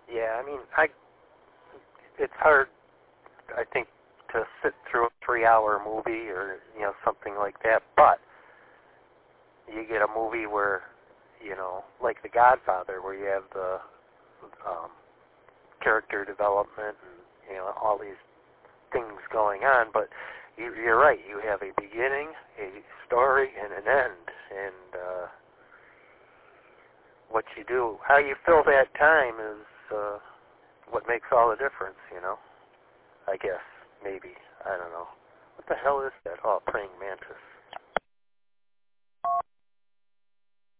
Yeah, I mean, it's hard, I think, to sit through a 3-hour movie or, something like that, but you get a movie where, like The Godfather, where you have the character development and, all these things going on, but you're right, you have a beginning, a story, and an end, and what you do, how you fill that time is what makes all the difference, I guess, maybe. I don't know. What the hell is that? Oh, praying mantis.